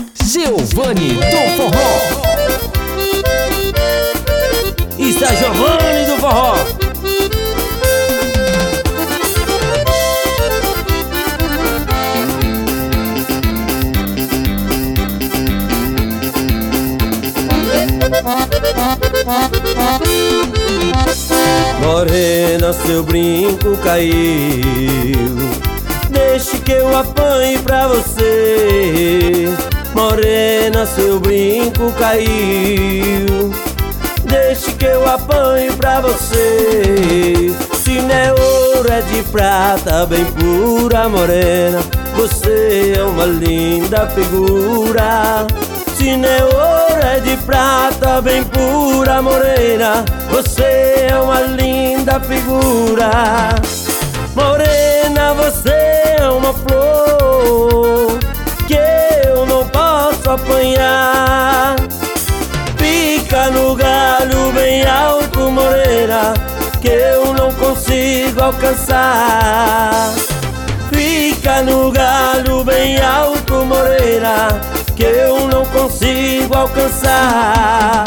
Giovanni do Forró. Isso é Giovanni do Forró. Morena, seu brinco caiu, deixe que eu apanhe pra você. Morena, seu brinco caiu, deixe que eu apanhe pra você. Se não é ouro, é de prata, bem pura, morena, você é uma linda figura. Se não é ouro, é de prata, bem pura, morena, você é uma linda figura. Morena, você é uma flor que eu não posso apanhar. Fica no galho bem alto, morena, que eu não consigo alcançar. Fica no galho bem alto, morena, que eu não consigo alcançar.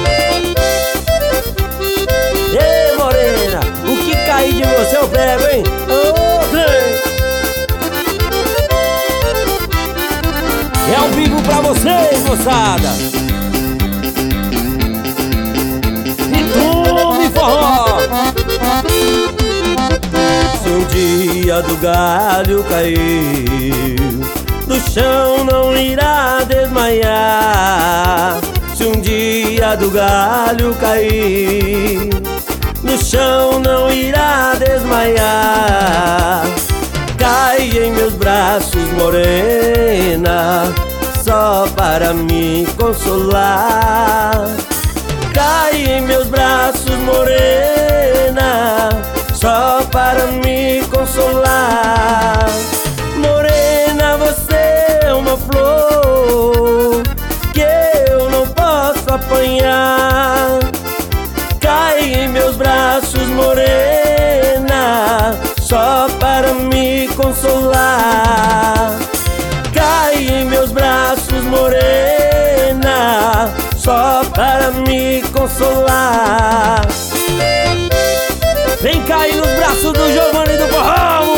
Ei, morena, o que cair de você eu pego, hein? É ao vivo pra vocês, moçada. E tome forró. Se um dia do galho cair, do chão não irá desmaiar. Se um dia do galho cair, no chão não irá desmaiar. Cai em meus braços, morena, só para me consolar. Cai em meus braços, morena, só para me consolar. Morena, você é uma flor que eu não posso apanhar. Cai em meus braços, morena, só para me consolar. Cai em meus braços, morena, só para me consolar. Vem cair nos braços do Giovanni do Forró.